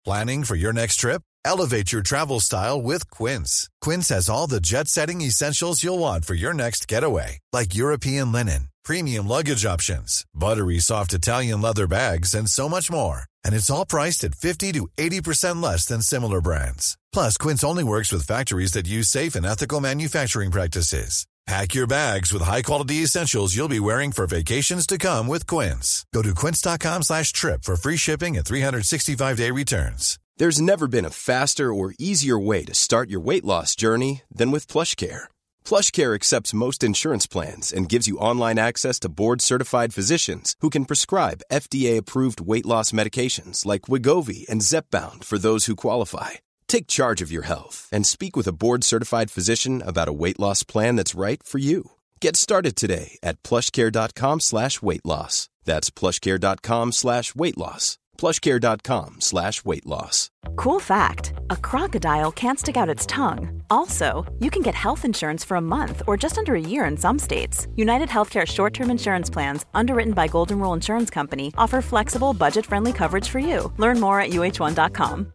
Planning for your next trip? Elevate your travel style with Quince. Quince has all the jet-setting essentials you'll want for your next getaway, like European linen, premium luggage options, buttery soft Italian leather bags, and so much more. And it's all priced at 50 to 80% less than similar brands. Plus, Quince only works with factories that use safe and ethical manufacturing practices. Pack your bags with high-quality essentials you'll be wearing for vacations to come with Quince. Go to quince.com/trip for free shipping and 365-day returns. There's never been a faster or easier way to start your weight loss journey than with PlushCare. PlushCare accepts most insurance plans and gives you online access to board-certified physicians who can prescribe FDA-approved weight loss medications like Wegovy and Zepbound for those who qualify. Take charge of your health and speak with a board-certified physician about a weight loss plan that's right for you. Get started today at plushcare.com/weight loss. That's plushcare.com/weight loss. plushcare.com/weight loss. Cool fact, a crocodile can't stick out its tongue. Also, you can get health insurance for a month or just under a year in some states. United Healthcare short-term insurance plans, underwritten by Golden Rule Insurance Company, offer flexible, budget-friendly coverage for you. Learn more at uh1.com.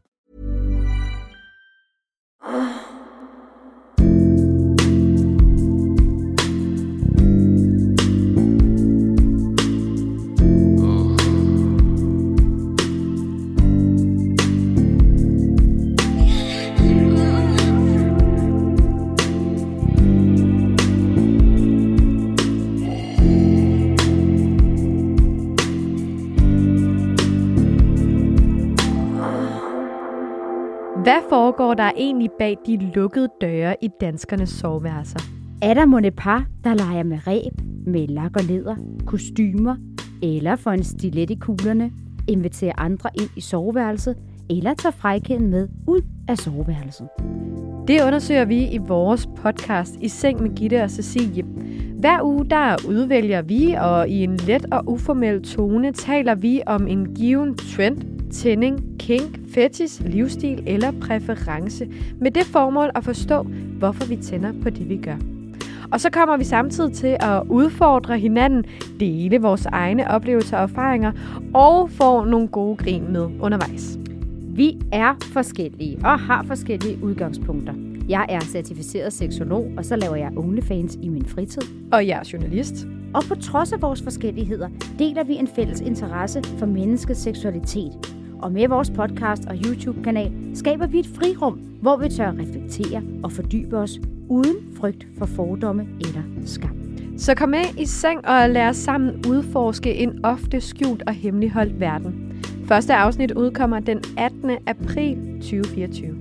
Hvad foregår der egentlig bag de lukkede døre i danskernes soveværelser? Er der mon et par, der leger med reb, med lak og læder, kostymer, eller får en stilet i kuglerne, inviterer andre ind i soveværelset, eller tager frækheden med ud af soveværelset? Det undersøger vi i vores podcast I Seng med Gitte og Cecilie. Hver uge der udvælger vi, og i en let og uformel tone taler vi om en given trend, tænding, kink, fetish, livsstil eller præference, med det formål at forstå, hvorfor vi tænder på det, vi gør. Og så kommer vi samtidig til at udfordre hinanden, dele vores egne oplevelser og erfaringer, og få nogle gode grin med undervejs. Vi er forskellige og har forskellige udgangspunkter. Jeg er certificeret seksolog, og så laver jeg OnlyFans i min fritid. Og jeg er journalist. Og på trods af vores forskelligheder, deler vi en fælles interesse for menneskets seksualitet. Og med vores podcast og YouTube-kanal skaber vi et frirum, hvor vi tør reflektere og fordybe os uden frygt for fordomme eller skam. Så kom med i seng og lad os sammen udforske en ofte skjult og hemmeligholdt verden. Første afsnit udkommer den 18. april 2024.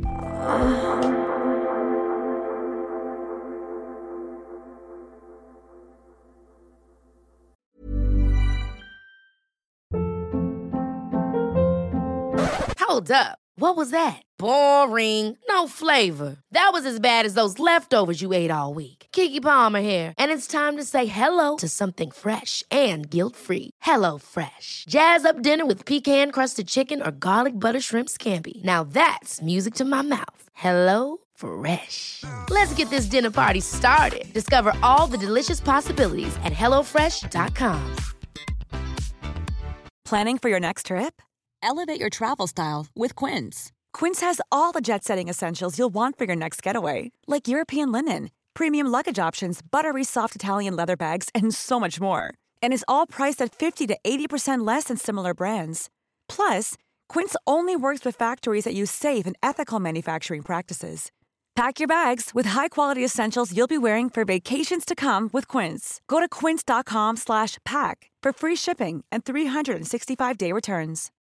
Hold up. What was that? Boring. No flavor. That was as bad as those leftovers you ate all week. Keke Palmer here, and it's time to say hello to something fresh and guilt-free. Hello Fresh. Jazz up dinner with pecan-crusted chicken or garlic butter shrimp scampi. Now that's music to my mouth. Hello Fresh. Let's get this dinner party started. Discover all the delicious possibilities at hellofresh.com. Planning for your next trip? Elevate your travel style with Quince. Quince has all the jet-setting essentials you'll want for your next getaway, like European linen, premium luggage options, buttery soft Italian leather bags, and so much more. And is all priced at 50 to 80% less than similar brands. Plus, Quince only works with factories that use safe and ethical manufacturing practices. Pack your bags with high-quality essentials you'll be wearing for vacations to come with Quince. Go to quince.com/pack for free shipping and 365-day returns.